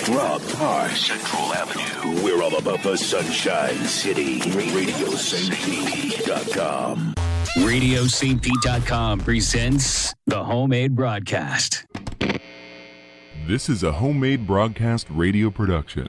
Rock Park, Central Avenue. We're all about the Sunshine City. RadioSaintPete.com. RadioSaintPete.com presents the Homemade Broadcast. This is a Homemade Broadcast radio production.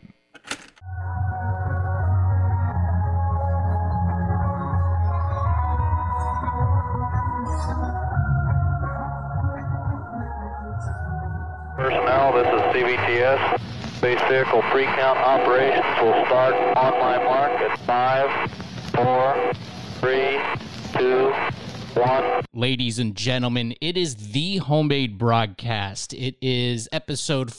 Personnel, this is CVTS. Base vehicle pre-count operations will start on my mark at 5, 4, 3, 2, 1. Ladies and gentlemen, it is the Homemade Broadcast. It is episode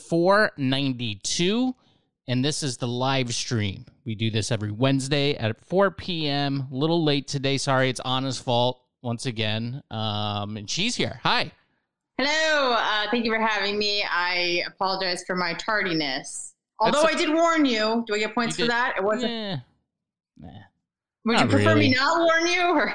492, and this is the live stream. We do this every Wednesday at 4 p.m. A little late today. Sorry, it's Anna's fault once again. And she's here. Hi. Hello. Thank you for having me. I apologize for my tardiness. Although I did warn you. Do I get points for that? It wasn't. Nah. Would you prefer me not warn you? Or?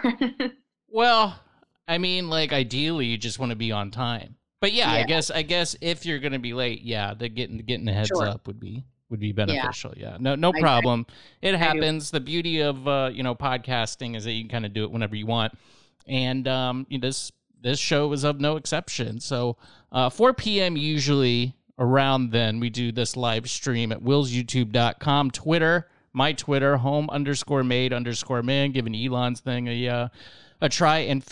Well, I mean, like, ideally, you just want to be on time. But yeah. I guess if you're going to be late, the getting a heads up would be beneficial. Yeah. No problem. It happens. The beauty of podcasting is that you can kind of do it whenever you want. And this show is of no exception. So 4 p.m. usually around then, we do this live stream at willsyoutube.com, Twitter, my Twitter, home_made_man, giving Elon's thing a try, and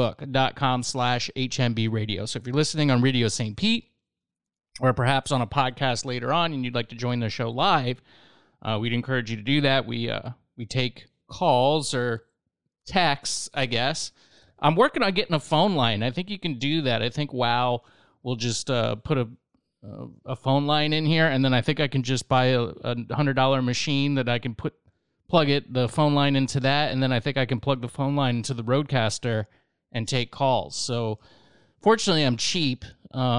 facebook.com/HMB radio. So if you're listening on Radio St. Pete, or perhaps on a podcast later on and you'd like to join the show live, we'd encourage you to do that. We take calls or texts, I guess. I'm working on getting a phone line. I think you can do that. I think WOW will just put a phone line in here, and then I think I can just buy a $100 machine that I can plug the phone line into that, and then I think I can plug the phone line into the Roadcaster and take calls. So fortunately, I'm cheap,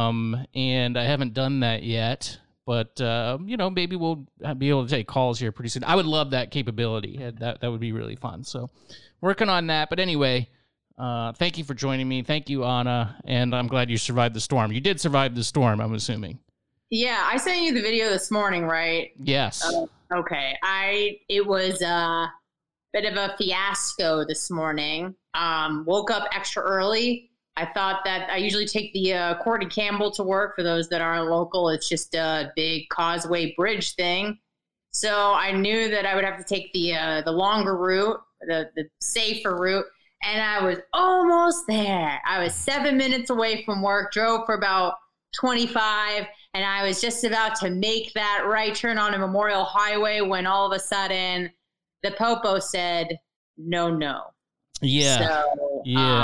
and I haven't done that yet. But maybe we'll be able to take calls here pretty soon. I would love that capability. That would be really fun. So working on that. But anyway. Thank you for joining me. Thank you, Anna. And I'm glad you survived the storm. You did survive the storm, I'm assuming. Yeah, I sent you the video this morning, right? Yes. Okay. It was a bit of a fiasco this morning. Woke up extra early. I thought that I usually take the Courtney Campbell to work. For those that aren't local, it's just a big Causeway Bridge thing. So I knew that I would have to take the longer route, the safer route. And I was almost there. I was 7 minutes away from work, drove for about 25, and I was just about to make that right turn on a Memorial Highway when all of a sudden the Popo said, no. Yeah. So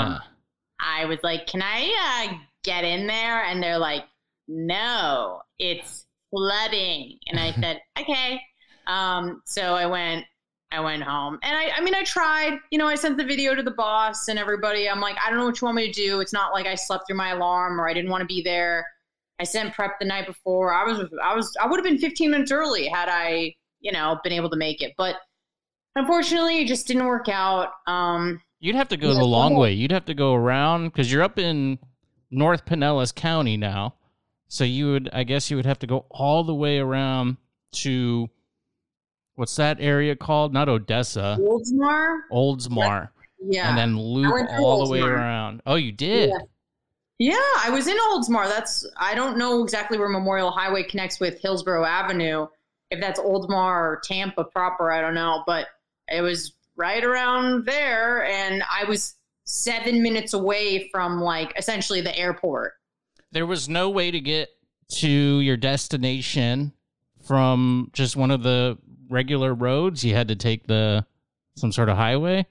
I was like, can I get in there? And they're like, no, it's flooding. And I said, okay. So I went home, and I tried, I sent the video to the boss and everybody. I'm like, I don't know what you want me to do. It's not like I slept through my alarm or I didn't want to be there. I sent prep the night before. I would have been 15 minutes early had I, been able to make it. But unfortunately, it just didn't work out. You'd have to go the long way. You'd have to go around because you're up in North Pinellas County now. So you would have to go all the way around to, what's that area called? Not Odessa. Oldsmar. Yeah. And then loop all the way around. Oh, you did? Yeah, I was in Oldsmar. I don't know exactly where Memorial Highway connects with Hillsborough Avenue. If that's Oldsmar or Tampa proper, I don't know. But it was right around there. And I was 7 minutes away from, essentially the airport. There was no way to get to your destination from just one of the regular roads? You had to take some sort of highway?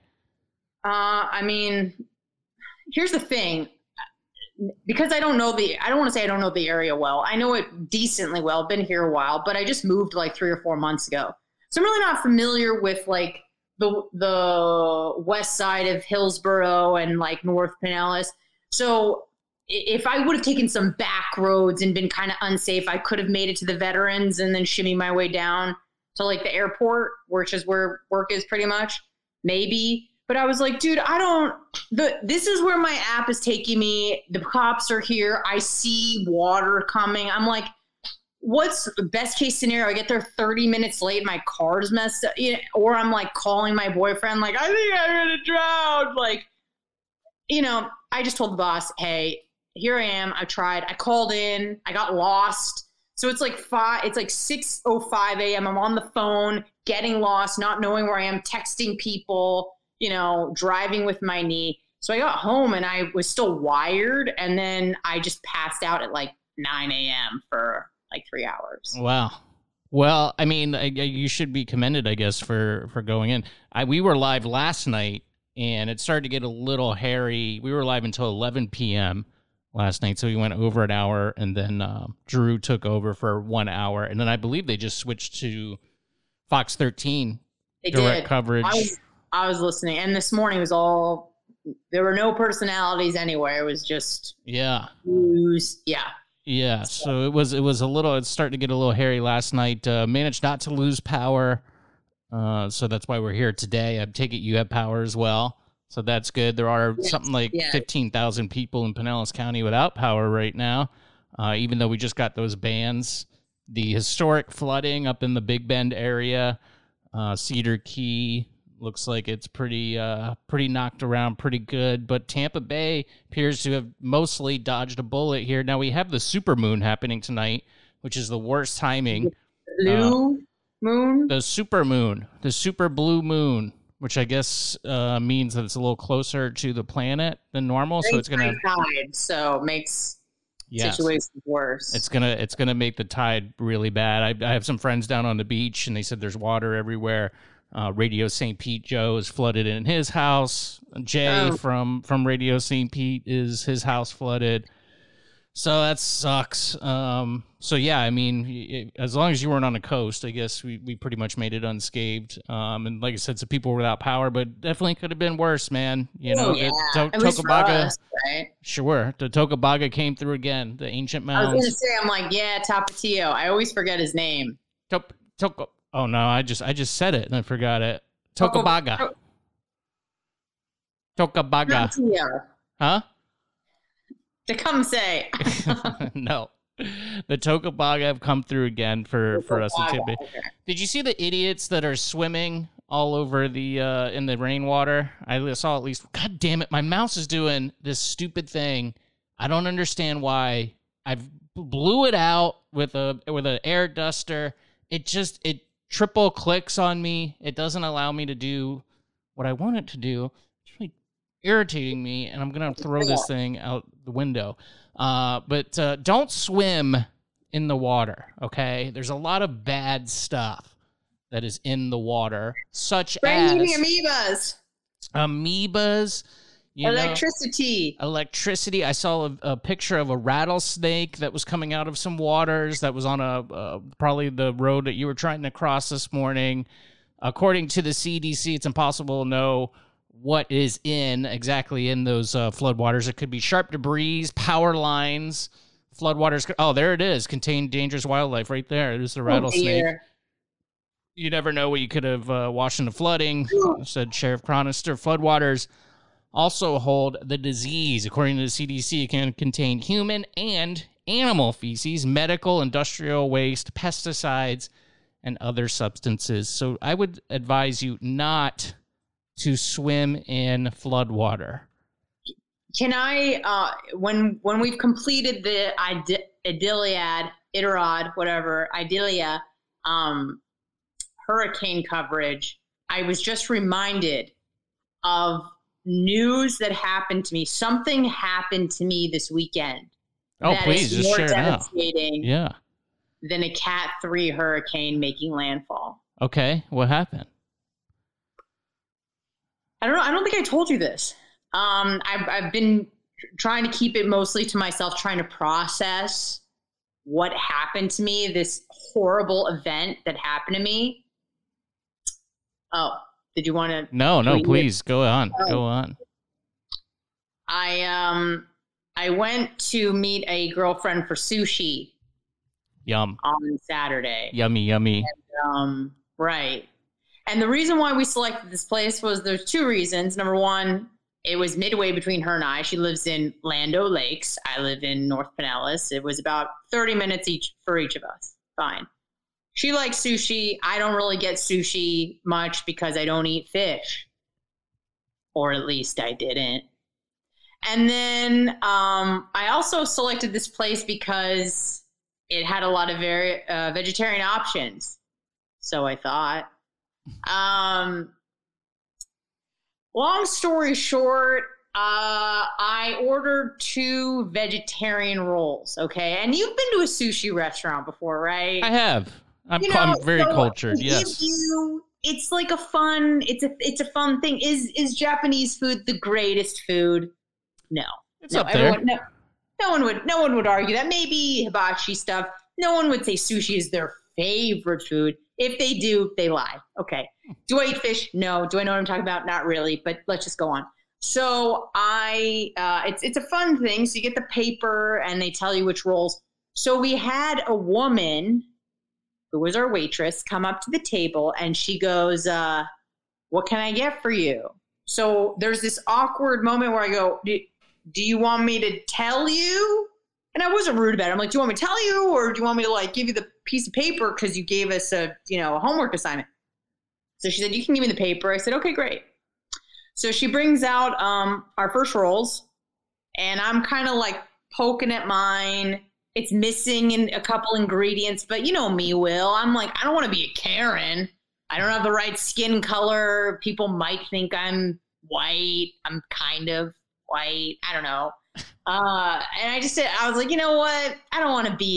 Here's the thing. Because I don't want to say I don't know the area well. I know it decently well. I've been here a while, but I just moved 3 or 4 months ago. So I'm really not familiar with the west side of Hillsborough and North Pinellas. So if I would have taken some back roads and been kind of unsafe, I could have made it to the Veterans and then shimmy my way down to the airport, which is where work is pretty much, maybe. But I was like, dude, this is where my app is taking me. The cops are here. I see water coming. I'm like, what's the best case scenario? I get there 30 minutes late, my car's messed up, or I'm like calling my boyfriend, like, I think I'm going to drown. Like, I just told the boss, hey, here I am. I tried. I called in. I got lost. So it's like 6:05 a.m. I'm on the phone, getting lost, not knowing where I am, texting people, driving with my knee. So I got home and I was still wired. And then I just passed out at like 9 a.m. for like 3 hours. Wow. Well, I mean, you should be commended, I guess, for going in. We were live last night and it started to get a little hairy. We were live until 11 p.m. last night, so we went over an hour, and then Drew took over for 1 hour, and then I believe they just switched to Fox 13 direct coverage. I was listening, and this morning was there were no personalities anywhere. It was just news. Yeah. So it was it's starting to get a little hairy last night. Managed not to lose power, so that's why we're here today. I take it you have power as well. So that's good. There are something like 15,000 people in Pinellas County without power right now, even though we just got those bans. The historic flooding up in the Big Bend area, Cedar Key, looks like it's pretty knocked around pretty good. But Tampa Bay appears to have mostly dodged a bullet here. Now we have the supermoon happening tonight, which is the worst timing. Blue moon? The supermoon, the super blue moon, which I guess means that it's a little closer to the planet than normal. So it's gonna tide, so it makes situations worse. It's gonna make the tide really bad. I have some friends down on the beach, and they said there's water everywhere. Radio St. Pete Joe is flooded in his house. Jay from Radio St. Pete his house flooded. So that sucks. So yeah, I mean, as long as you weren't on the coast, I guess we pretty much made it unscathed. And like I said, some people were without power, but definitely could have been worse, man. Tocobaga, right? Sure. The Tocobaga came through again. The ancient mounds. I was gonna say, I'm like, Tapatio. I always forget his name. Oh no, I just said it and I forgot it. Tocobaga. Tocobaga. Huh? Tecumseh. No. The Tocobaga have come through again for us in Tampa. Okay. Did you see the idiots that are swimming all over the in the rainwater? I saw at least. God damn it! My mouse is doing this stupid thing. I don't understand why. I blew it out with an air duster. It triple clicks on me. It doesn't allow me to do what I want it to do. It's really irritating me, and I'm gonna throw this thing out the window. But don't swim in the water, okay? There's a lot of bad stuff that is in the water, such as amoebas, electricity. I saw a picture of a rattlesnake that was coming out of some waters that was on probably the road that you were trying to cross this morning. According to the CDC, it's impossible to know what is exactly in those floodwaters. It could be sharp debris, power lines, floodwaters. Oh, there it is. Contain dangerous wildlife right there. There's the rattlesnake. You never know what you could have washed in the flooding, said Sheriff Chronister. Floodwaters also hold the disease. According to the CDC, it can contain human and animal feces, medical, industrial waste, pesticides, and other substances. So I would advise you not to swim in floodwater. Can I, when we've completed the Idalia hurricane coverage, I was just reminded of news that happened to me. Something happened to me this weekend. Oh, please, just share it now. Devastating than a Cat 3 hurricane making landfall. Okay, what happened? I don't know. I don't think I told you this. I've been trying to keep it mostly to myself, trying to process what happened to me, this horrible event that happened to me. Oh, did you want to? No, please go on. Go on. I went to meet a girlfriend for sushi. Yum. On Saturday. Yummy. And, right. And the reason why we selected this place was there's two reasons. Number one, it was midway between her and I. She lives in Land O' Lakes. I live in North Pinellas. It was about 30 minutes each for each of us. Fine. She likes sushi. I don't really get sushi much because I don't eat fish. Or at least I didn't. And then I also selected this place because it had a lot of vegetarian options. So I thought. Long story short, I ordered 2 vegetarian rolls, okay? And you've been to a sushi restaurant before, right? I have. I'm very cultured, yes. It's like a fun, it's a fun thing. Is Japanese food the greatest food? No. It's up there. No one would argue that. Maybe hibachi stuff. No one would say sushi is their favorite food. If they do, they lie. Okay. Do I eat fish? No. Do I know what I'm talking about? Not really, but let's just go on. So it's a fun thing. So you get the paper and they tell you which rolls. So we had a woman who was our waitress come up to the table and she goes, what can I get for you? So there's this awkward moment where I go, do you want me to tell you? And I wasn't rude about it. I'm like, do you want me to tell you, or do you want me to like give you the piece of paper because you gave us a homework assignment? So she said, you can give me the paper. I said, okay, great. So she brings out our first rolls, and I'm kind of like poking at mine. It's missing a couple ingredients, but you know me, Will. I'm like, I don't want to be a Karen. I don't have the right skin color. People might think I'm white. I'm kind of white. I don't know. And I just said, I was like, you know what? I don't want to be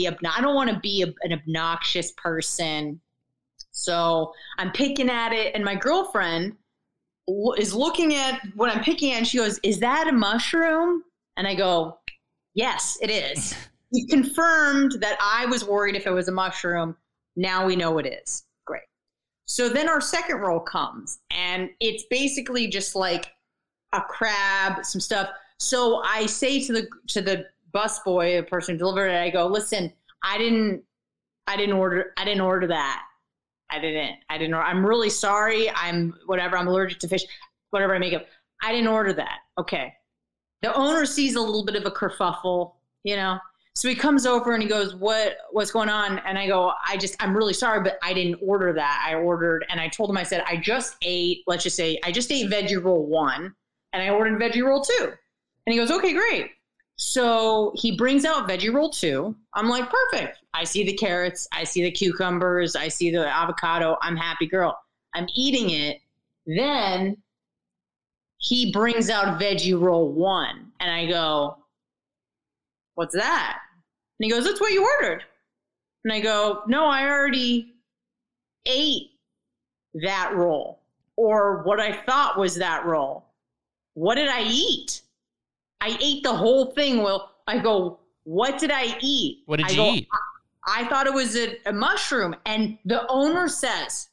an obnoxious person. So I'm picking at it, and my girlfriend is looking at what I'm picking at, and she goes, is that a mushroom? And I go, yes, it is. He confirmed that I was worried if it was a mushroom. Now we know it is. Great. So then our second roll comes, and it's basically just like a crab, some stuff. So I say to the busboy, the person who delivered it, I go, listen, I didn't order that. I didn't. I'm really sorry. I'm allergic to fish, whatever I make up. I didn't order that. Okay. The owner sees a little bit of a kerfuffle, So he comes over and he goes, what's going on? And I go, I'm really sorry, but I didn't order that. And I told him, I said, I just ate veggie roll 1 and I ordered veggie roll 2. And he goes, okay, great. So he brings out veggie roll 2. I'm like, perfect. I see the carrots. I see the cucumbers. I see the avocado. I'm happy girl. I'm eating it. Then he brings out veggie roll 1. And I go, what's that? And he goes, that's what you ordered. And I go, no, I already ate that roll, or what I thought was that roll. What did I eat? I ate the whole thing. Well, I go, what did I eat? What did you eat? I thought it was a mushroom. And the owner says,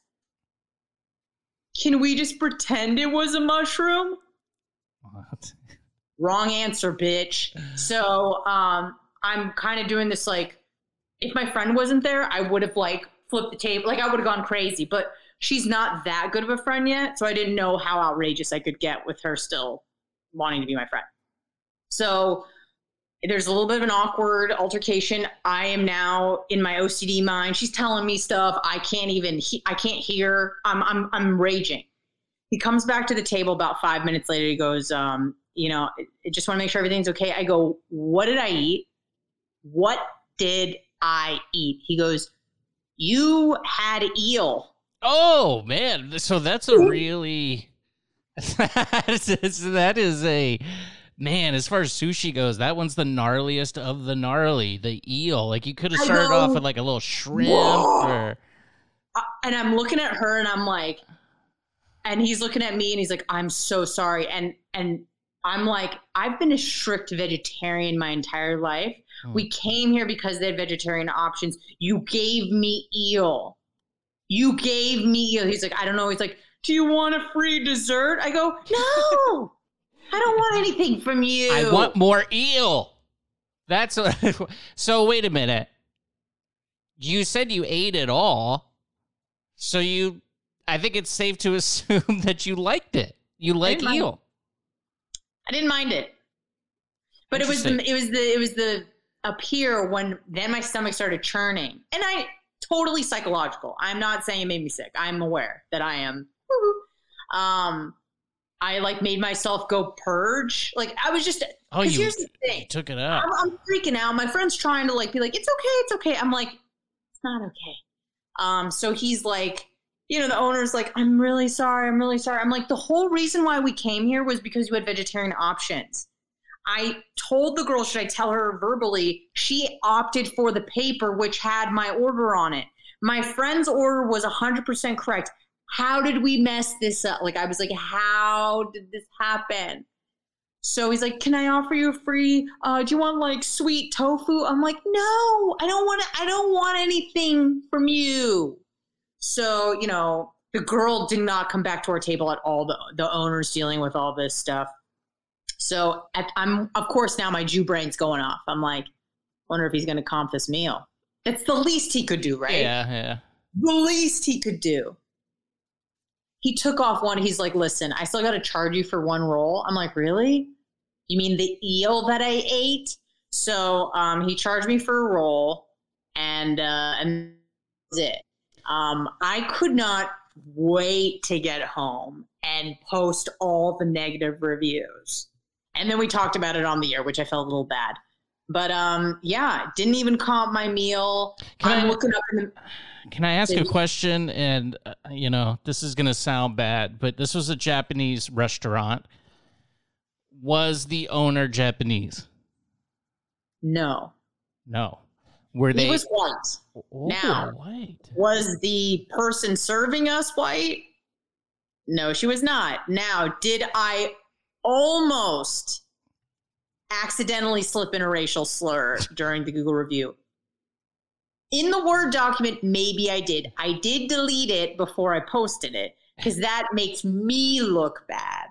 can we just pretend it was a mushroom? What? Wrong answer, bitch. So I'm kind of doing this like, if my friend wasn't there, I would have like flipped the table. Like I would have gone crazy. But she's not that good of a friend yet. So I didn't know how outrageous I could get with her still wanting to be my friend. So there's a little bit of an awkward altercation. I am now in my OCD mind. She's telling me stuff I can't hear. I'm raging. He comes back to the table about 5 minutes later. He goes, I just want to make sure everything's okay. I go, what did I eat? What did I eat? He goes, you had eel. Oh, man. So that's a really... that is a... Man, as far as sushi goes, that one's the gnarliest of the gnarly. The eel. Like, you could have started off with, like, a little shrimp or... And I'm looking at her, and I'm like... And he's looking at me, and he's like, I'm so sorry. And I'm like, I've been a strict vegetarian my entire life. We came here because they had vegetarian options. You gave me eel. He's like, I don't know. He's like, do you want a free dessert? I go, no. I don't want anything from you. I want more eel. That's what, so wait a minute. You said you ate it all. So I think it's safe to assume that you liked it. You like eel. I didn't mind it. But it was the up here when then my stomach started churning. And I totally psychological. I'm not saying it made me sick. I'm aware that I am. I like made myself go purge. Like I was just, here's the thing. You took it out. I'm freaking out. My friend's trying to like be like, it's okay. I'm like, it's not okay. So he's like, you know, the owner's like, I'm really sorry. I'm like, the whole reason why we came here was because you had vegetarian options. I told the girl, should I tell her verbally? She opted for the paper, which had my order on it. My friend's order was 100% correct. How did we mess this up? Like, I was like, how did this happen? So he's like, can I offer you a free, do you want like sweet tofu? I'm like, no, I don't want anything from you. So, you know, the girl did not come back to our table at all. The owner's dealing with all this stuff. So I'm, of course, now my Jew brain's going off. I'm like, wonder if he's going to comp this meal. That's the least he could do, right? Yeah. The least he could do. He took off one. He's like, listen, I still got to charge you for one roll. I'm like, really? You mean the eel that I ate? So he charged me for a roll, and that's it. I could not wait to get home and post all the negative reviews. And then we talked about it on the air, which I felt a little bad. But yeah, didn't even comp my meal. Looking up in the... Can I ask a question? And, you know, this is going to sound bad, but this was a Japanese restaurant. Was the owner Japanese? No. Were they? He was white. Oh, now, white. Was the person serving us white? No, she was not. Now, did I almost accidentally slip in a racial slur during the Google review? In the Word document, maybe I did. I did delete it before I posted it because that makes me look bad.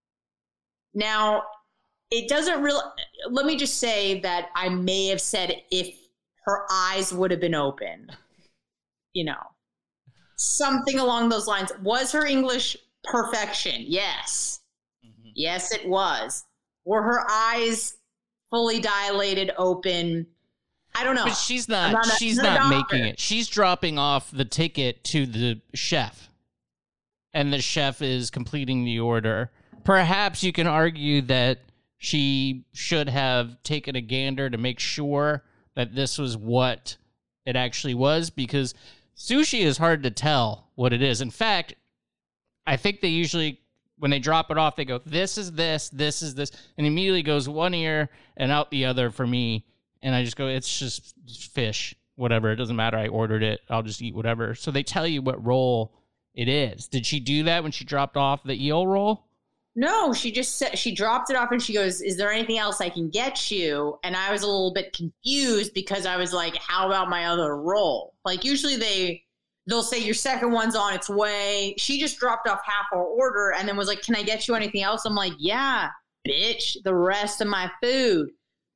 Now, it doesn't really, let me just say that I may have said if her eyes would have been open, you know, something along those lines. Was her English perfection? Yes. Mm-hmm. Yes, it was. Were her eyes fully dilated, open? I don't know. But she's not making it. She's dropping off the ticket to the chef, and the chef is completing the order. Perhaps you can argue that she should have taken a gander to make sure that this was what it actually was, because sushi is hard to tell what it is. In fact, I think they usually, when they drop it off, they go, this is this, this is this, and immediately goes one ear and out the other for me. And I just go, it's just fish, whatever. It doesn't matter. I ordered it. I'll just eat whatever. So they tell you what roll it is. Did she do that when she dropped off the eel roll? No, she just said, she dropped it off and she goes, is there anything else I can get you? And I was a little bit confused because I was like, how about my other roll? Like usually they'll say your second one's on its way. She just dropped off half our order and then was like, can I get you anything else? I'm like, yeah, bitch, the rest of my food.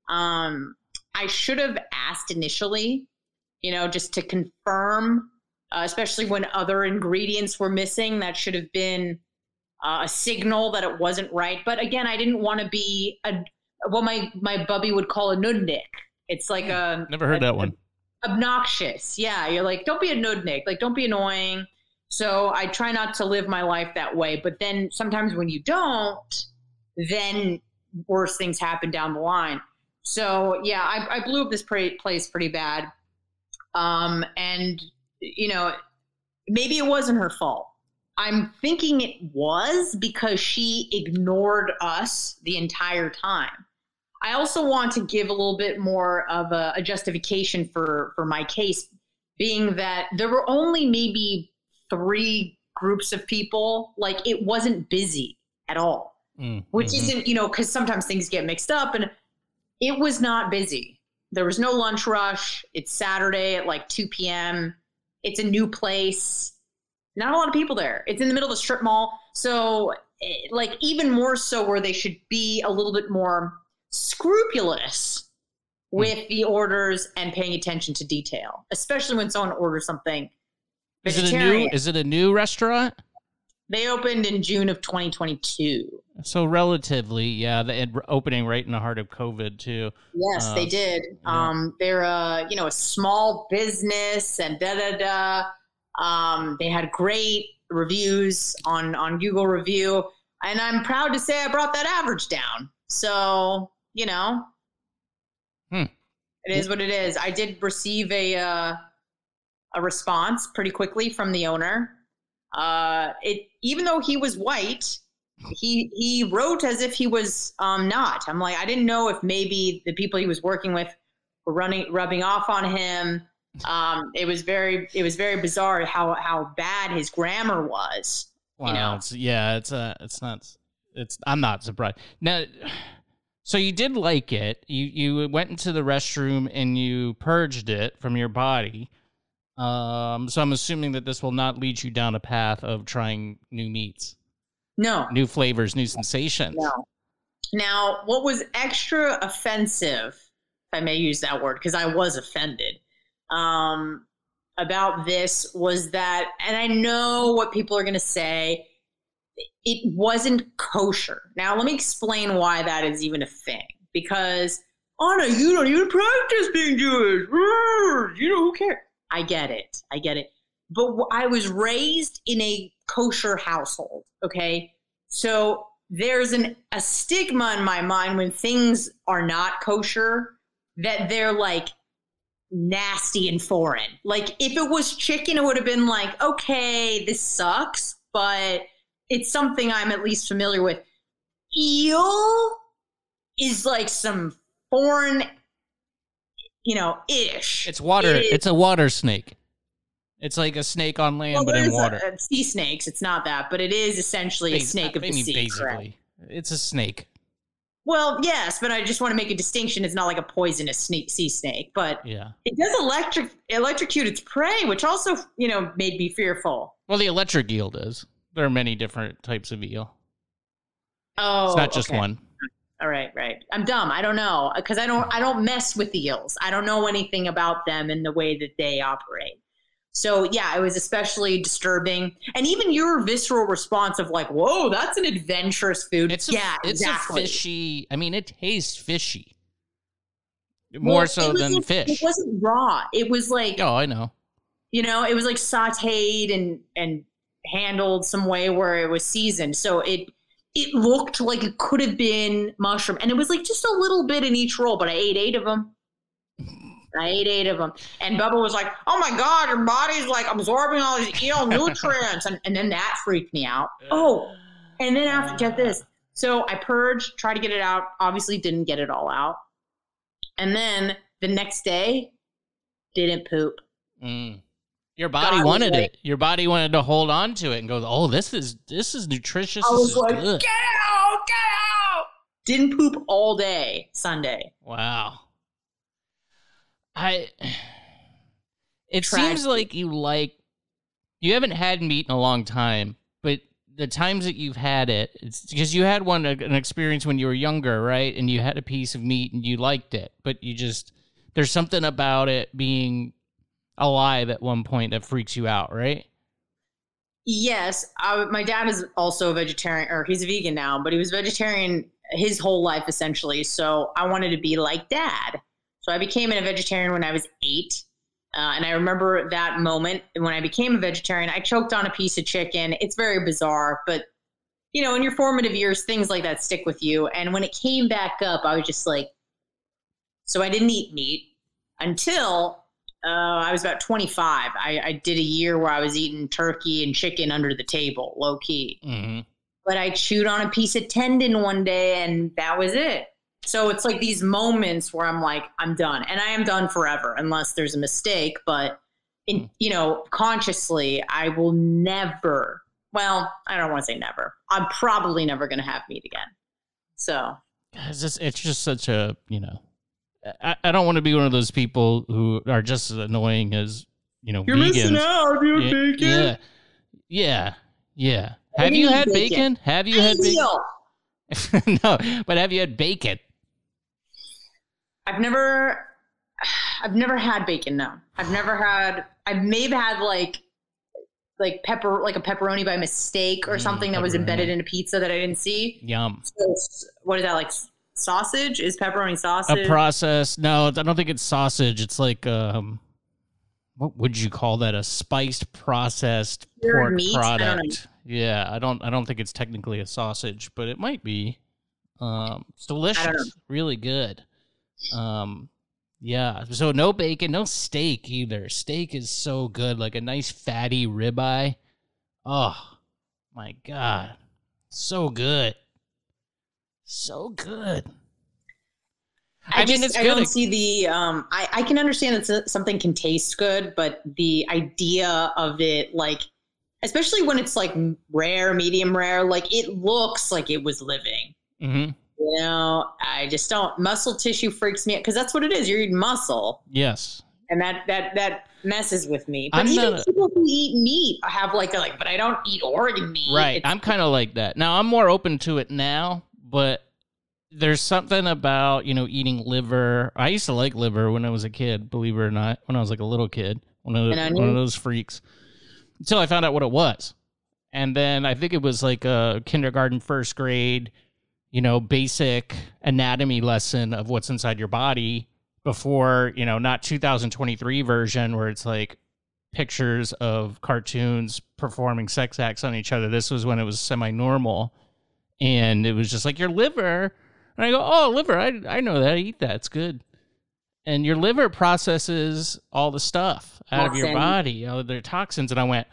I should have asked initially, you know, just to confirm, especially when other ingredients were missing. That should have been a signal that it wasn't right. But again, I didn't want to be what my bubby would call a nudnik. It's like never heard that one. Obnoxious. Yeah. You're like, don't be a nudnik. Like, don't be annoying. So I try not to live my life that way. But then sometimes when you don't, then worse things happen down the line. So yeah, I blew up this place pretty bad. And you know, maybe it wasn't her fault. I'm thinking it was because she ignored us the entire time. I also want to give a little bit more of a justification for my case, being that there were only maybe 3 groups of people. Like it wasn't busy at all, which isn't, you know, because sometimes things get mixed up, and it was not busy. There was no lunch rush. It's Saturday at like 2 p.m. It's a new place. Not a lot of people there. It's in the middle of a strip mall. So like even more so where they should be a little bit more scrupulous with the orders and paying attention to detail, especially when someone orders something vegetarian. Is it a new restaurant? They opened in June of 2022. So relatively, yeah, the opening right in the heart of COVID too. Yes, they did. Yeah. They're a small business and they had great reviews on Google Review, and I'm proud to say I brought that average down. So it is what it is. I did receive a response pretty quickly from the owner. Even though he was white, he wrote as if he was not. I'm like, I didn't know if maybe the people he was working with were rubbing off on him. It was very bizarre how bad his grammar was. Wow. I'm not surprised. Now, so you did like it. You went into the restroom and you purged it from your body. So I'm assuming that this will not lead you down a path of trying new meats. No. New flavors, new sensations. No. Now, what was extra offensive, if I may use that word, because I was offended, about this was that, and I know what people are going to say, it wasn't kosher. Now, let me explain why that is even a thing. Because, Anna, you don't even practice being Jewish. Who cares? I get it. But I was raised in a kosher household, okay? So there's a stigma in my mind when things are not kosher that they're like nasty and foreign. Like if it was chicken, it would have been like, okay, this sucks, but it's something I'm at least familiar with. Eel is like some foreign, ish. It's water. It's a water snake. It's like a snake on land, but in water. Sea snakes. It's not that, but it is essentially a snake of the sea. Basically, correct? It's a snake. Well, yes, but I just want to make a distinction. It's not like a poisonous sea snake, but yeah, it does electrocute its prey, which also, made me fearful. Well, the electric eel does. There are many different types of eel. Oh, it's not just one. All right. I'm dumb. I don't know because I don't mess with the eels. I don't know anything about them and the way that they operate. So yeah, it was especially disturbing, and even your visceral response of like, "Whoa, that's an adventurous food." It's exactly. a fishy. I mean, it tastes fishy more so than fish. It wasn't raw. It was like, oh, I know. It was like sautéed and handled some way where it was seasoned. So it looked like it could have been mushroom, and it was like just a little bit in each roll. But I ate 8 of them. And Bubba was like, oh my God, your body's like absorbing all these eel nutrients. And then that freaked me out. Oh, and then after, get this. So I purged, tried to get it out, obviously didn't get it all out. And then the next day, didn't poop. Your body wanted it. Your body wanted to hold on to it and go, oh, this is nutritious. I was like, good. Get out. Didn't poop all day Sunday. Wow. It seems like you haven't had meat in a long time, but the times that you've had it, it's because you had an experience when you were younger, right? And you had a piece of meat and you liked it, but there's something about it being alive at one point that freaks you out, right? Yes. My dad is also a vegetarian, or he's a vegan now, but he was vegetarian his whole life essentially. So I wanted to be like Dad. So I became a vegetarian when I was 8. And I remember that moment when I became a vegetarian, I choked on a piece of chicken. It's very bizarre, but in your formative years, things like that stick with you. And when it came back up, I was just like, so I didn't eat meat until I was about 25. I did a year where I was eating turkey and chicken under the table, low key. Mm-hmm. But I chewed on a piece of tendon one day and that was it. So it's like these moments where I'm like, I'm done. And I am done forever unless there's a mistake. But, consciously, I will never, well, I don't want to say never. I'm probably never going to have meat again. So. It's just such a, I don't want to be one of those people who are just as annoying as, You're vegans. Missing out, dude, bacon. Yeah. Have you had bacon? Have you had bacon? No, but have you had bacon? I've never had bacon. No, I may have had like like a pepperoni by mistake or something that was embedded in a pizza that I didn't see. Yum. So what is that, like sausage? Is pepperoni sausage? A processed? No, I don't think it's sausage. It's like what would you call that? A spiced processed pork meat? product. Yeah, I don't think it's technically a sausage, but it might be. It's delicious, really good. Yeah. So no bacon, no steak either. Steak is so good, like a nice fatty ribeye. Oh my God, so good, so good. I mean, it's good. I don't see the. I can understand that something can taste good, but the idea of it, like, especially when it's like rare, medium rare, like it looks like it was living. Mm-hmm. You know, I just don't. Muscle tissue freaks me out because that's what it is. You're eating muscle. Yes. And that messes with me. But even people who eat meat have but I don't eat organ meat. Right. I'm kind of like that. Now, I'm more open to it now, but there's something about, eating liver. I used to like liver when I was a kid, believe it or not, when I was like a little kid, one of those freaks, until I found out what it was. And then I think it was like a kindergarten, first grade, basic anatomy lesson of what's inside your body before, not 2023 version where it's like pictures of cartoons performing sex acts on each other. This was when it was semi-normal. And it was just like your liver. And I go, oh, liver, I know that. I eat that. It's good. And your liver processes all the stuff out of your body, their toxins. And I went,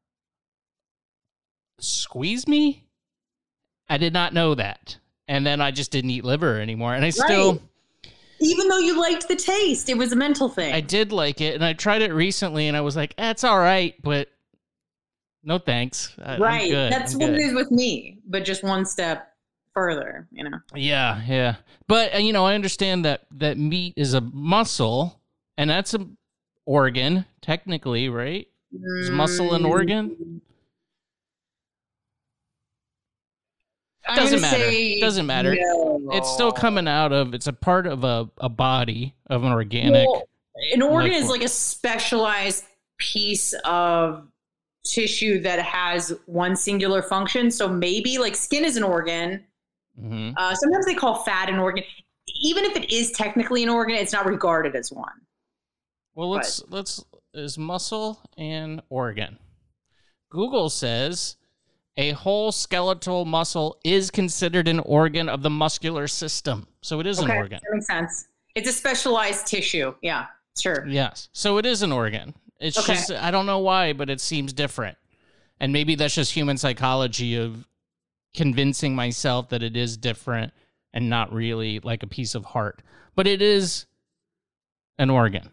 squeeze me? I did not know that. And then I just didn't eat liver anymore. And I still... Even though you liked the taste, it was a mental thing. I did like it. And I tried it recently, and I was like, it's all right, but no thanks. Right. I'm good. That's what it is with me, but just one step further, Yeah. But, I understand that meat is a muscle, and that's an organ, technically, right? Is muscle an organ? Doesn't matter. No. It's still coming out of, it's a part of a body of an organic. Well, an organ is like a specialized piece of tissue that has one singular function. So maybe like skin is an organ. Mm-hmm. Sometimes they call fat an organ. Even if it is technically an organ, it's not regarded as one. Well, is muscle an organ? Google says a whole skeletal muscle is considered an organ of the muscular system. So it is an organ. That makes sense. It's a specialized tissue. Yeah, sure. Yes. So it is an organ. It's just, I don't know why, but it seems different. And maybe that's just human psychology of convincing myself that it is different and not really like a piece of heart. But it is an organ.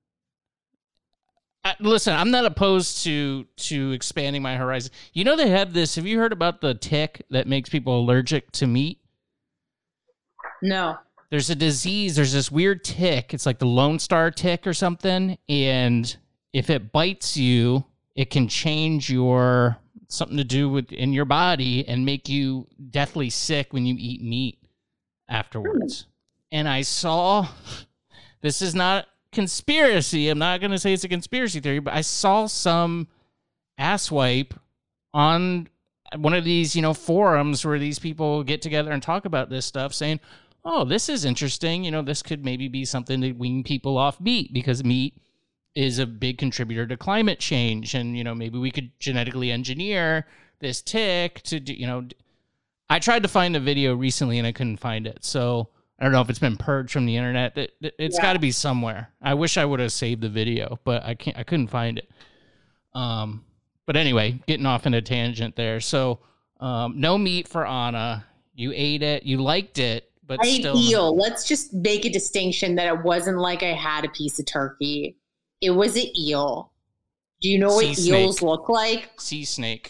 Listen, I'm not opposed to expanding my horizon. They have this. Have you heard about the tick that makes people allergic to meat? No. There's a disease. There's this weird tick. It's like the Lone Star tick or something. And if it bites you, it can change something to do with in your body and make you deathly sick when you eat meat afterwards. And I saw, this is not conspiracy. I'm not going to say it's a conspiracy theory, but I saw some asswipe on one of these, forums where these people get together and talk about this stuff saying, oh, this is interesting. This could maybe be something to wean people off meat because meat is a big contributor to climate change. And, maybe we could genetically engineer this tick to do, I tried to find a video recently and I couldn't find it. So I don't know if it's been purged from the internet. It's got to be somewhere. I wish I would have saved the video, but I couldn't find it. But anyway, getting off in a tangent there. So, no meat for Anna. You ate it. You liked it, but I still. ate eel. Let's just make a distinction that it wasn't like I had a piece of turkey. It was an eel. Do you know what eels look like? Sea snake.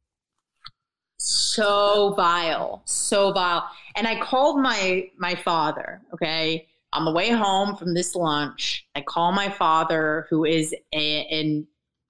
So vile. And I called my father, okay, on the way home from this lunch. I call my father, who is I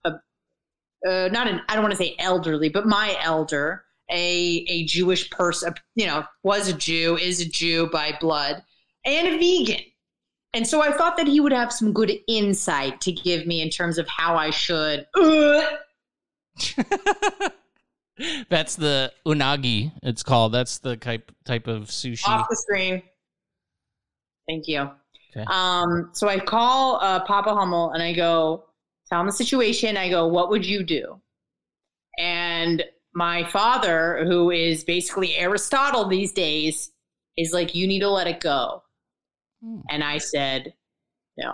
don't want to say elderly, but my elder, a Jewish person, was a Jew, is a Jew by blood, and a vegan. And so I thought that he would have some good insight to give me in terms of how I should That's the unagi, it's called. That's the type of sushi. Off the screen. Thank you. Okay. So I call Papa Hummel and I go, tell him the situation. I go, what would you do? And my father, who is basically Aristotle these days, is like, you need to let it go. And I said, no.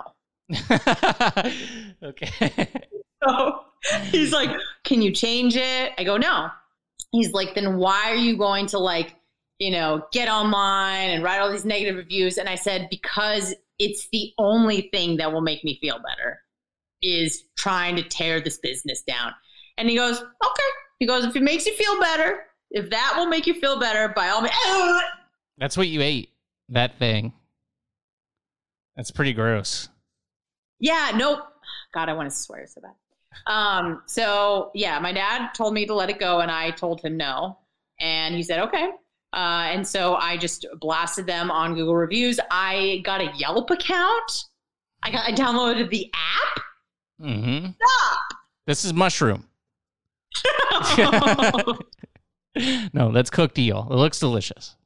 Okay. So he's like, can you change it? I go, no. He's like, then why are you going to like, you know, get online and write all these negative reviews? And I said, because it's the only thing that will make me feel better is trying to tear this business down. And he goes, okay. He goes, if it makes you feel better, if that will make you feel better, by all means. That's what you ate, that thing. That's pretty gross. Yeah, nope. God, I want to swear so bad. So yeah, my dad told me to let it go and I told him no. And he said, okay. And so I just blasted them on Google reviews. I got a Yelp account. I downloaded the app. Mm-hmm. Stop. This is mushroom. No, that's cooked eel. It looks delicious.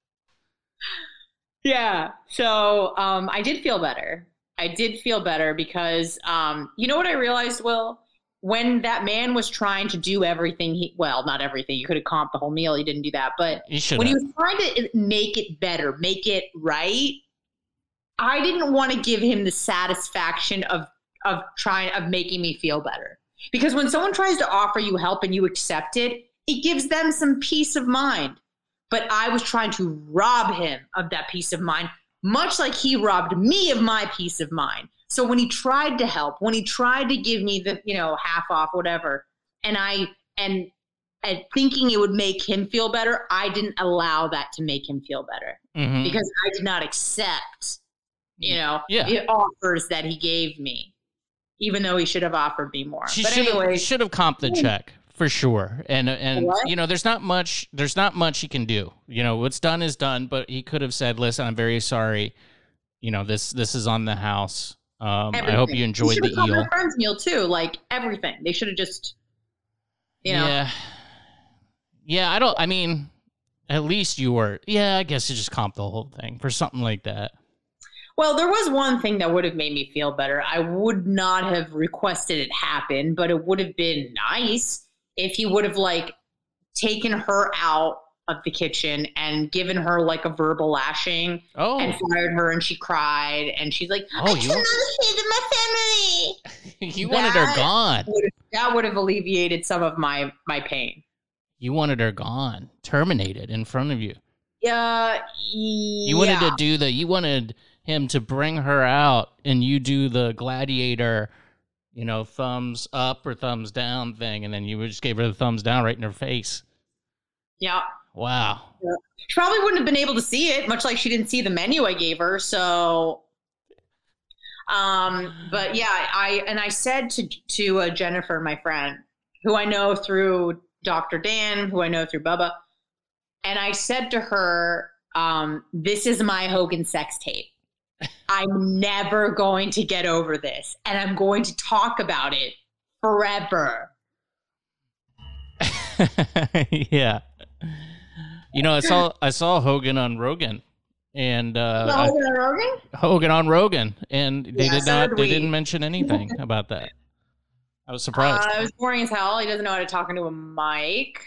Yeah. So I did feel better. I did feel better because you know what I realized, Will? When that man was trying to do everything, well, not everything. You could have comped the whole meal. He didn't do that. But when he was trying to make it better, make it right, I didn't want to give him the satisfaction of making me feel better. Because when someone tries to offer you help and you accept it, it gives them some peace of mind. But I was trying to rob him of that peace of mind, much like he robbed me of my peace of mind. So when he tried to help, when he tried to give me the, you know, half off, whatever, and thinking it would make him feel better, I didn't allow that to make him feel better because I did not accept, you know, the offers that he gave me, even though he should have offered me more. But anyway, should have comped the check for sure. And you know, there's not much he can do. You know, what's done is done. But he could have said, "Listen, I'm very sorry. You know, this is on the house. I hope you enjoyed the eel." Their friend's meal too, like everything. They should have just, you know. Yeah. I mean, at least you were. Yeah, I guess you just comped the whole thing for something like that. Well, there was one thing that would have made me feel better. I would not have requested it happen, but it would have been nice if he would have like taken her out of the kitchen and given her like a verbal lashing and fired her, and she cried and she's like, I cannot stay to my family. You wanted her gone. That would have alleviated some of my pain. You wanted her gone, terminated in front of you. Yeah. You wanted him to bring her out and you do the gladiator, you know, thumbs up or thumbs down thing, and then you just gave her the thumbs down right in her face. Yeah. Wow. Yeah. She probably wouldn't have been able to see it, much like she didn't see the menu I gave her. So, but yeah, I said to Jennifer, my friend, who I know through Dr. Dan, who I know through Bubba, and I said to her, this is my Hogan sex tape. I'm never going to get over this, and I'm going to talk about it forever. Yeah. You know, I saw Hogan on Rogan, and Hogan on Rogan? Hogan on Rogan, and they didn't mention anything about that. I was surprised. It was boring as hell. He doesn't know how to talk into a mic.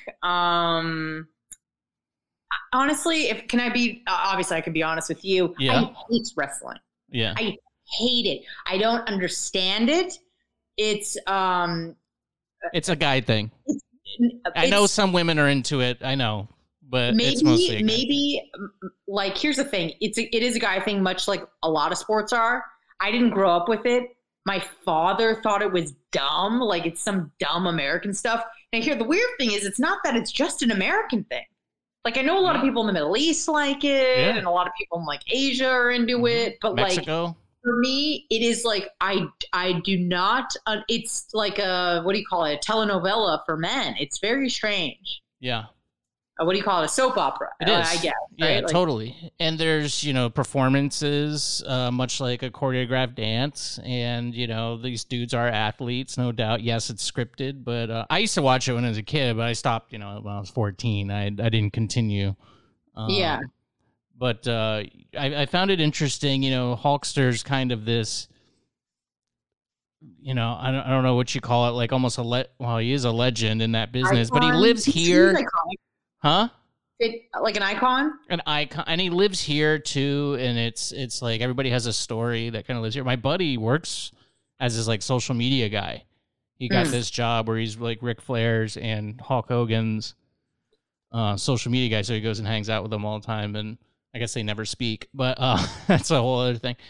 Honestly, obviously I can be honest with you. Yeah. I hate wrestling. Yeah. I hate it. I don't understand it. It's a guy thing. I know some women are into it. I know, but it's mostly like, here's the thing. It is a guy thing, much like a lot of sports are. I didn't grow up with it. My father thought it was dumb, like it's some dumb American stuff. And here, the weird thing is, it's not that it's just an American thing. Like, I know a lot of people in the Middle East like it, and a lot of people in like Asia are into it. But Mexico. Like, for me, it is like I do not. It's like a, what do you call it? A telenovela for men. It's very strange. Yeah. what do you call it? A soap opera. It is. I guess. Yeah, right? totally. And there's, performances, much like a choreographed dance. And, these dudes are athletes, no doubt. Yes, it's scripted, but I used to watch it when I was a kid, but I stopped, when I was 14. I didn't continue. Yeah. But I found it interesting, Hulkster's kind of this, I don't know what you call it, like almost he is a legend in that business, but he lives here. Huh? Like an icon? An icon, and he lives here too. And it's like everybody has a story that kind of lives here. My buddy works as his like social media guy. He got this job where he's like Ric Flair's and Hulk Hogan's social media guy. So he goes and hangs out with them all the time. And I guess they never speak, but that's a whole other thing.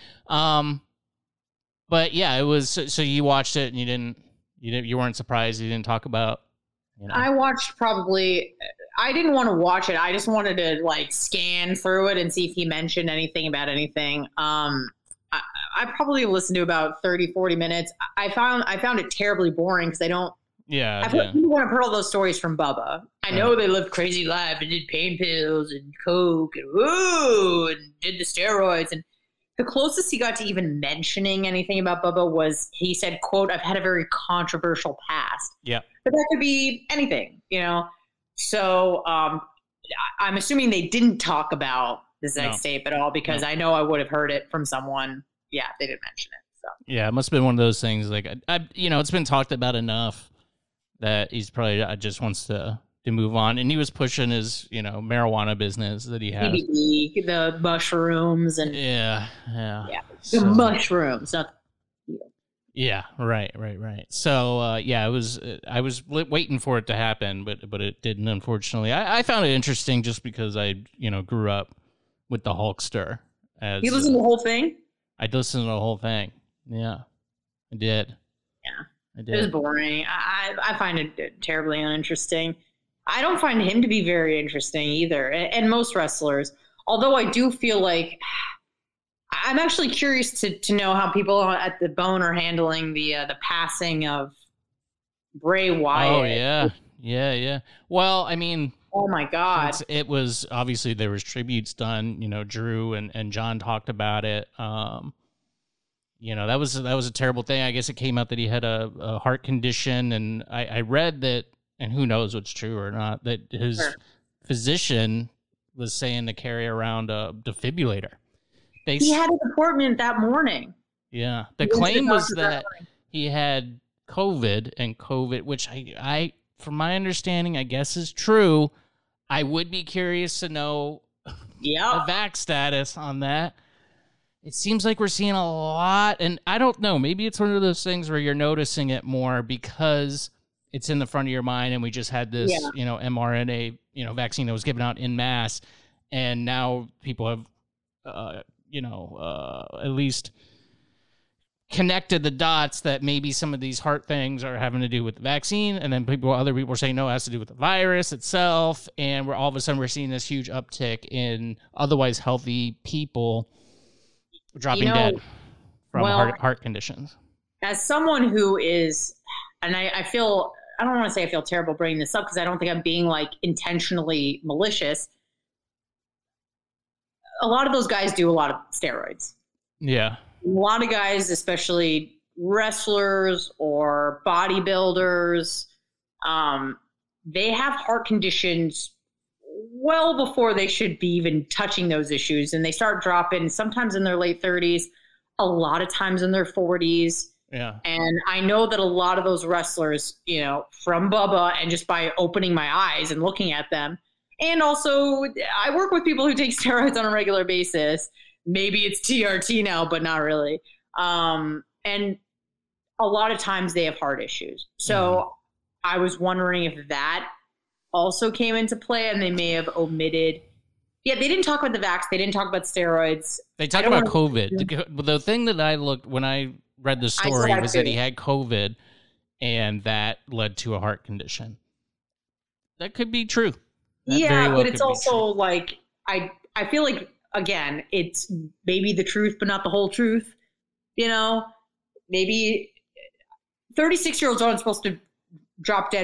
But yeah, it was. So you watched it and you weren't surprised. You didn't talk about. I watched I didn't want to watch it. I just wanted to like scan through it and see if he mentioned anything about anything. I probably listened to about 30, 40 minutes. I found it terribly boring because I don't. Yeah. I feel like people have heard all those stories from Bubba. I know they lived crazy life and did pain pills and coke and did the steroids. And the closest he got to even mentioning anything about Bubba was he said, quote, "I've had a very controversial past." Yeah. But that could be anything, So I'm assuming they didn't talk about the sex tape at all because I know I would have heard it from someone. Yeah, they didn't mention it. So yeah, it must have been one of those things. Like it's been talked about enough that he's probably just wants to move on. And he was pushing his marijuana business that he has, CBD, the mushrooms, and yeah, the mushrooms, not. Yeah, right. So, it was. I was waiting for it to happen, but it didn't. Unfortunately, I found it interesting just because I grew up with the Hulkster. You listened to the whole thing? I listened to the whole thing. Yeah, I did. Yeah, I did. It was boring. I find it terribly uninteresting. I don't find him to be very interesting either, and most wrestlers. Although I do feel like. I'm actually curious to know how people at the Bone are handling the passing of Bray Wyatt. Oh yeah. Well, I mean, oh my God, it was obviously there was tributes done. Drew and John talked about it. That was a terrible thing. I guess it came out that he had a heart condition, and I read that, and who knows what's true or not, that his physician was saying to carry around a defibrillator. He had an appointment that morning. Yeah. The claim was that he had COVID, which I, from my understanding, I guess is true. I would be curious to know the vax status on that. It seems like we're seeing a lot, and I don't know, maybe it's one of those things where you're noticing it more because it's in the front of your mind, and we just had this, mRNA, vaccine that was given out en masse, and now people have, at least connected the dots that maybe some of these heart things are having to do with the vaccine. And then other people are saying, no, it has to do with the virus itself. And all of a sudden we're seeing this huge uptick in otherwise healthy people dropping dead from heart conditions. As someone who is, and I don't want to say I feel terrible bringing this up because I don't think I'm being like intentionally malicious. A lot of those guys do a lot of steroids. Yeah. A lot of guys, especially wrestlers or bodybuilders, they have heart conditions well before they should be even touching those issues. And they start dropping sometimes in their late 30s, a lot of times in their 40s. Yeah. And I know that a lot of those wrestlers, from Bubba and just by opening my eyes and looking at them, and also, I work with people who take steroids on a regular basis. Maybe it's TRT now, but not really. And a lot of times they have heart issues. So I was wondering if that also came into play and they may have omitted. Yeah, they didn't talk about the vax. They didn't talk about steroids. They talked about COVID. The thing that I looked when I read the story was that he had COVID and that led to a heart condition. That could be true. But it's also like, I feel like, again, it's maybe the truth, but not the whole truth. Maybe 36-year-olds aren't supposed to drop dead from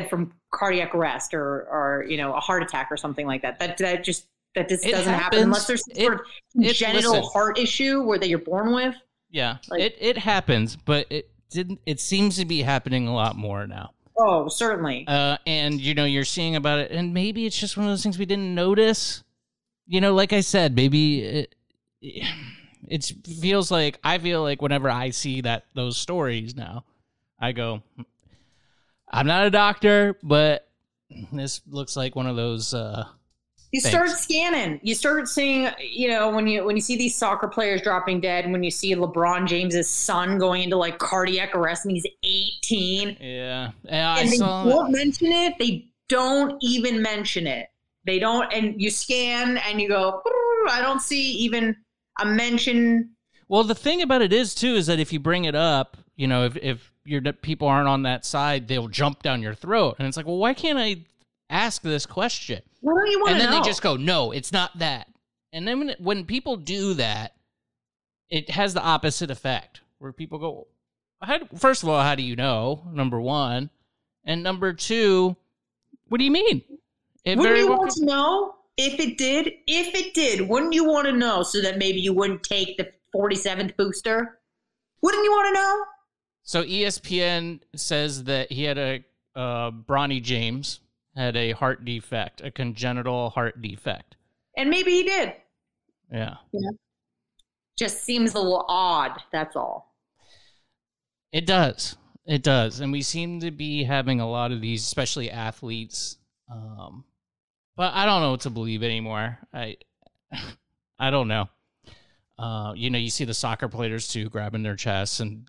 cardiac arrest or a heart attack or something like that. That just doesn't happen unless there's some sort of congenital heart issue that you're born with. Yeah, it happens, but it seems to be happening a lot more now. Oh, certainly. And you're seeing about it, and maybe it's just one of those things we didn't notice. Like I said, maybe it feels like, I feel like whenever I see those stories now, I go, I'm not a doctor, but this looks like one of those. You start scanning. You start seeing, when you see these soccer players dropping dead, and when you see LeBron James's son going into like cardiac arrest and he's 18. Yeah. And they won't mention it. They don't even mention it. They don't. And you scan and you go, I don't see even a mention. Well, the thing about it is that if you bring it up, if your people aren't on that side, they'll jump down your throat. And it's like, well, why can't I ask this question? What do you want to know? And then they just go, no, it's not that. And then when people do that, it has the opposite effect, where people go, first of all, how do you know? Number one. And number two, what do you mean? Wouldn't you want to know if it did? If it did, wouldn't you want to know so that maybe you wouldn't take the 47th booster? Wouldn't you want to know? So ESPN says that he had Bronny James had a heart defect, a congenital heart defect. And maybe he did. Yeah. Just seems a little odd, that's all. It does. It does. And we seem to be having a lot of these, especially athletes. But I don't know what to believe anymore. I don't know. You see the soccer players too grabbing their chests, and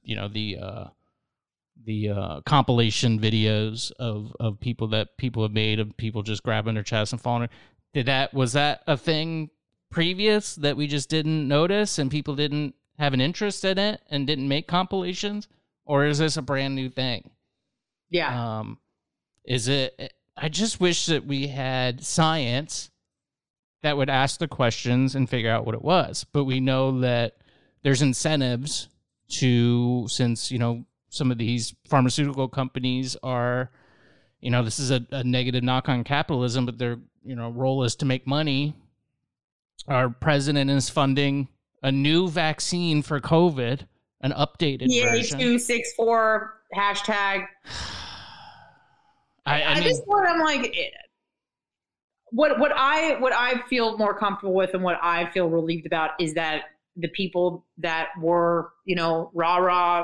the compilation videos of people have made of people just grabbing their chests and falling. Was that a thing previous that we just didn't notice and people didn't have an interest in it and didn't make compilations, or is this a brand new thing? Yeah. Is it? I just wish that we had science that would ask the questions and figure out what it was. But we know that there's incentives since some of these pharmaceutical companies are, this is a negative knock on capitalism, but their, role is to make money. Our president is funding a new vaccine for COVID, an updated version. 264 hashtag. I'm like, what I feel more comfortable with and what I feel relieved about is that the people that were, rah,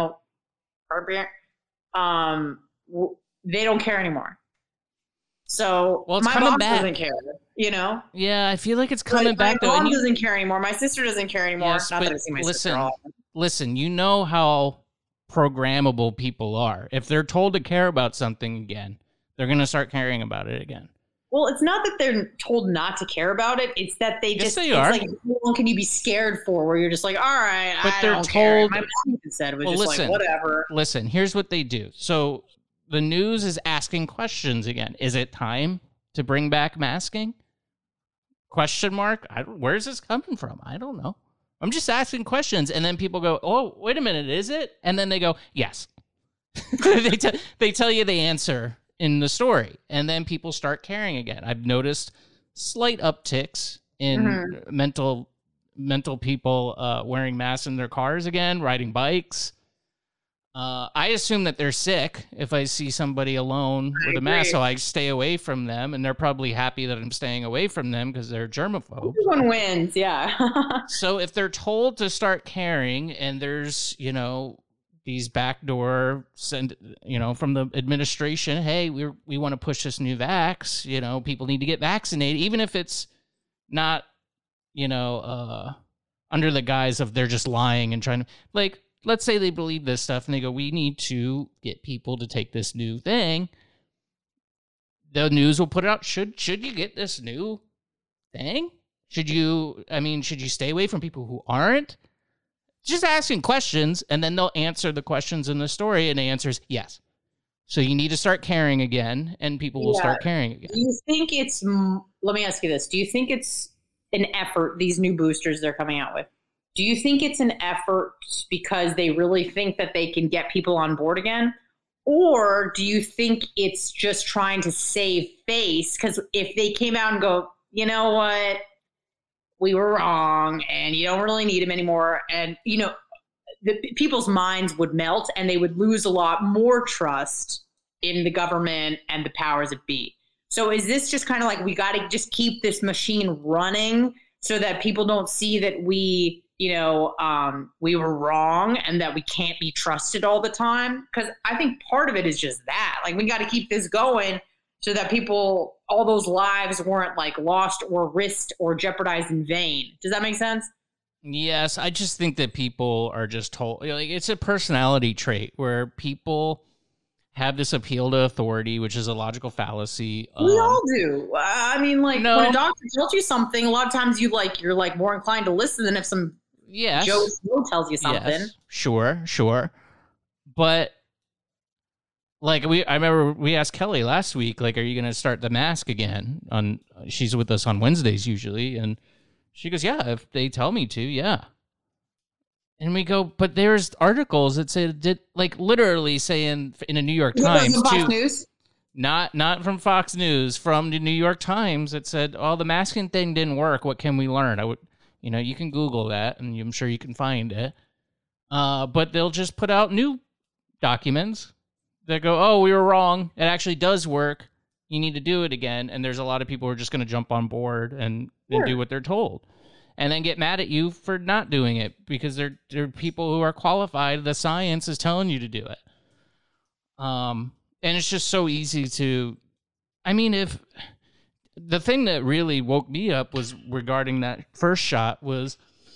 they don't care anymore. So it's my coming mom back. doesn't care, Yeah, I feel like it's coming back. My mom doesn't care anymore. My sister doesn't care anymore. Yes, Not that I see my sister all. Listen, you know how programmable people are. If they're told to care about something again, they're going to start caring about it again. Well, it's not that they're told not to care about it. It's that they just, they are. Like, how long can you be scared for where you're just like, all right, but I they're don't told, care. My mom said it was listen, like, whatever. Listen, here's what they do. So the news is asking questions again. Is it time to bring back masking? Question mark. Where's this coming from? I don't know. I'm just asking questions. And then people go, oh, wait a minute, is it? And then they go, yes. They tell you the answer in the story, and then people start caring again. I've noticed slight upticks in mental people wearing masks in their cars again, riding bikes. I assume that they're sick if I see somebody alone with a mask, so I stay away from them, and they're probably happy that I'm staying away from them because they're germaphobes. Everyone wins, yeah. So if they're told to start caring, and there's, these backdoor from the administration, hey, we want to push this new vax, people need to get vaccinated, even if it's not, under the guise of they're just lying and trying to, like, let's say they believe this stuff and they go, we need to get people to take this new thing. The news will put it out. Should you get this new thing? Should you stay away from people who aren't? Just asking questions, and then they'll answer the questions in the story, and the answer is yes. So you need to start caring again, and people will start caring again. Do you think let me ask you this. Do you think it's an effort, these new boosters they're coming out with? Do you think it's an effort because they really think that they can get people on board again? Or do you think it's just trying to save face? Because if they came out and go, you know what, we were wrong and you don't really need him anymore. And, people's minds would melt and they would lose a lot more trust in the government and the powers that be. So is this just kind of like we got to just keep this machine running so that people don't see that we were wrong and that we can't be trusted all the time? Because I think part of it is just that. Like, we got to keep this going so that people, all those lives weren't like lost or risked or jeopardized in vain. Does that make sense? Yes, I just think that people are just told, like, it's a personality trait where people have this appeal to authority, which is a logical fallacy. We all do. I mean, like, when a doctor tells you something, a lot of times you're more inclined to listen than if some Joe Snow tells you something. Yes, sure. But like I remember we asked Kelly last week, like, are you going to start the mask again? She's with us on Wednesdays usually, and she goes, yeah, if they tell me to, yeah. And we go, but there's articles that say, literally saying in a New York Times, Fox News? Not from Fox News, from the New York Times, that said, oh, the masking thing didn't work. What can we learn? You can Google that, and I'm sure you can find it. But they'll just put out new documents that go, oh, we were wrong. It actually does work. You need to do it again. And there's a lot of people who are just going to jump on board and do what they're told. And then get mad at you for not doing it because they're people who are qualified. The science is telling you to do it. And it's just so easy to, if the thing that really woke me up was regarding that first shot was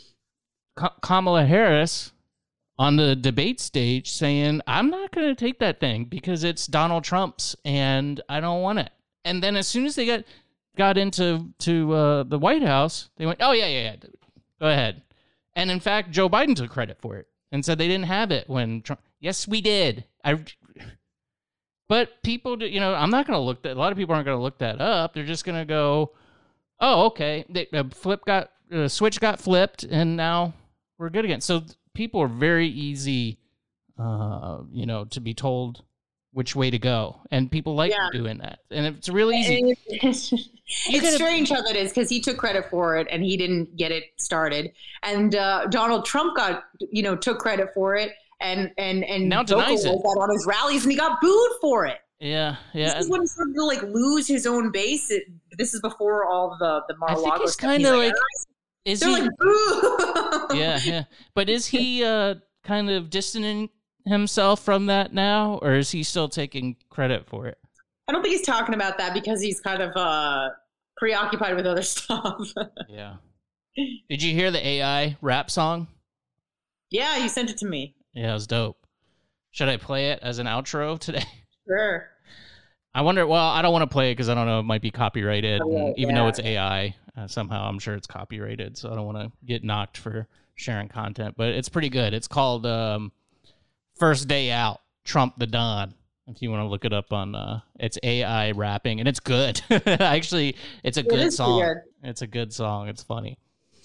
Kamala Harris on the debate stage saying, I'm not going to take that thing because it's Donald Trump's and I don't want it. And then as soon as they got into the White House, they went, oh, yeah, go ahead. And in fact, Joe Biden took credit for it and said they didn't have it when Trump. Yes, we did. But people, I'm not going to look that. A lot of people aren't going to look that up. They're just going to go, oh, okay. Switch got flipped and now we're good again. So people are very easy, to be told which way to go, and people like doing that, and it's really easy. It's strange how that is, because he took credit for it and he didn't get it started, and Donald Trump took credit for it and now denies it on his rallies, and he got booed for it. Yeah. This is when he started to lose his own base. This is before all the Mar-a-Lago. I think he's kind of is they're he? Like, boo! Yeah. But is he kind of distancing himself from that now, or is he still taking credit for it? I don't think he's talking about that because he's kind of preoccupied with other stuff. Yeah. Did you hear the AI rap song? Yeah, you sent it to me. Yeah, it was dope. Should I play it as an outro today? Sure. I wonder, well, I don't want to play it because I don't know, it might be copyrighted. Even though it's AI, somehow I'm sure it's copyrighted, so I don't want to get knocked for sharing content. But it's pretty good. It's called First Day Out, Trump the Don. If you want to look it up on, it's AI rapping, and it's good. Actually, it's a good song. Good. It's a good song. It's funny.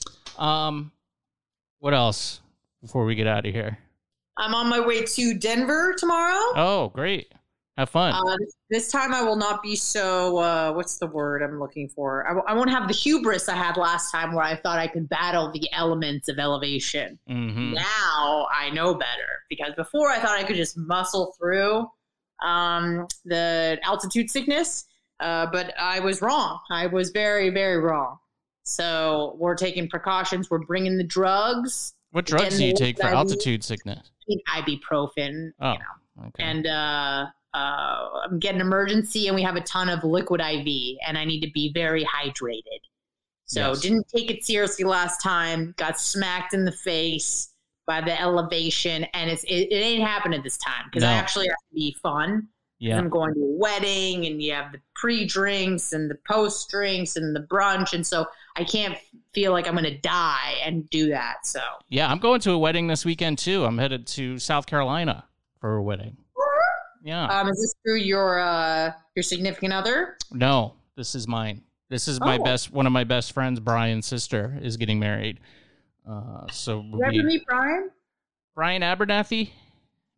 What else before we get out of here? I'm on my way to Denver tomorrow. Oh, great. Have fun. This time I will not be so, what's the word I'm looking for? I won't have the hubris I had last time where I thought I could battle the elements of elevation. Mm-hmm. Now I know better, because before I thought I could just muscle through the altitude sickness, but I was wrong. I was very, very wrong. So we're taking precautions. We're bringing the drugs. What drugs do you take for altitude sickness? Ibuprofen. Oh, okay. And I'm getting emergency, and we have a ton of liquid IV, and I need to be very hydrated. So Didn't take it seriously last time. Got smacked in the face by the elevation, and it ain't happening this time, because I actually have to be fun. Yeah, I'm going to a wedding, and you have the pre-drinks and the post-drinks and the brunch, and so I can't feel like I'm going to die and do that. So yeah, I'm going to a wedding this weekend too. I'm headed to South Carolina for a wedding. Yeah. Is this through your significant other? No, this is mine. This is one of my best friends, Brian's sister, is getting married. So you ever meet Brian? Brian Abernathy?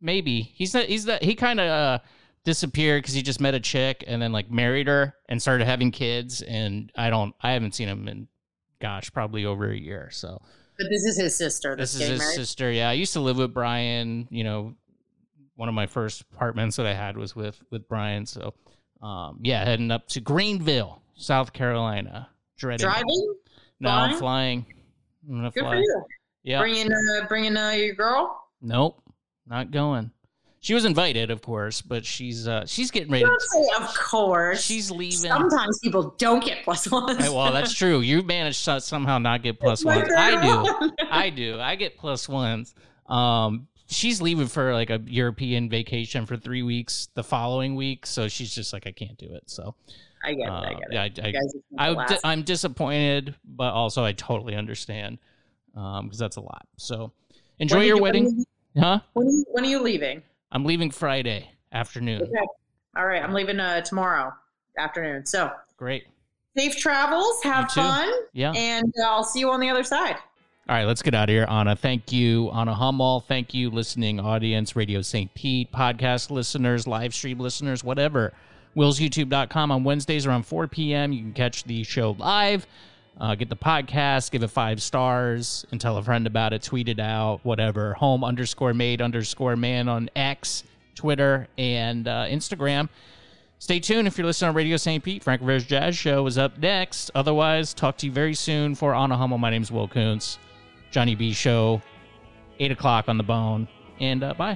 maybe he kind of disappeared because he just met a chick and then like married her and started having kids. And I haven't seen him in, probably over a year. So, but this is his sister. This is his sister. Yeah, I used to live with Brian. You know, one of my first apartments that I had was with Brian. So, heading up to Greenville, South Carolina. Driving? No, I'm flying. I'm gonna Good fly. for you. Yeah. Bringing your girl? Nope, not going. She was invited, of course, but she's getting ready. Don't say of course. She's leaving. Sometimes people don't get plus ones. Well, that's true. You managed to somehow not get plus ones. I do. I get plus ones. She's leaving for like a European vacation for 3 weeks the following week, so she's just like, I can't do it. So I get it. Yeah, I'm disappointed, but also I totally understand because that's a lot. So enjoy your wedding. Huh? When are you leaving? I'm leaving Friday afternoon. Okay. All right. I'm leaving tomorrow afternoon. So great. Safe travels. Have fun. Yeah. And I'll see you on the other side. All right, let's get out of here, Anna. Thank you, Anna Hummel. Thank you, listening audience, Radio St. Pete, podcast listeners, live stream listeners, whatever. WillsYouTube.com on Wednesdays around 4 p.m. You can catch the show live, get the podcast, give it 5 stars, and tell a friend about it, tweet it out, whatever. Home_made_man on X, Twitter, and Instagram. Stay tuned if you're listening on Radio St. Pete. Frank Rivera's Jazz Show is up next. Otherwise, talk to you very soon. For Anna Hummel, my name's Will Kuntz. Johnny B Show, 8 o'clock on the bone. And bye.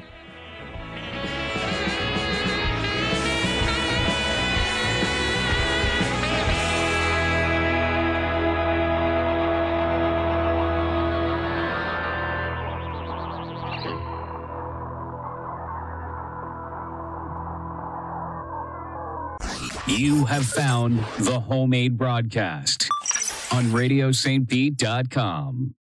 You have found the Homemade Broadcast on RadioSt.Pete.com.